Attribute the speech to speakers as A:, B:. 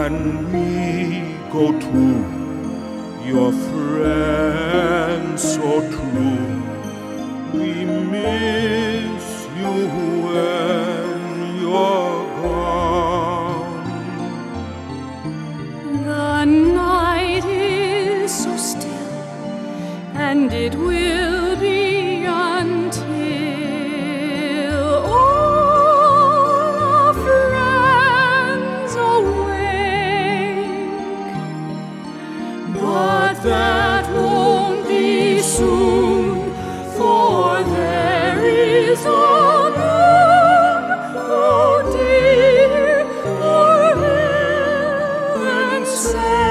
A: and me go too, your friends so true. We miss you when you're gone.
B: The night is so still, and it will be until all our friends awake. But that won't be soon, for there is a moon, oh dear, for heaven's sake.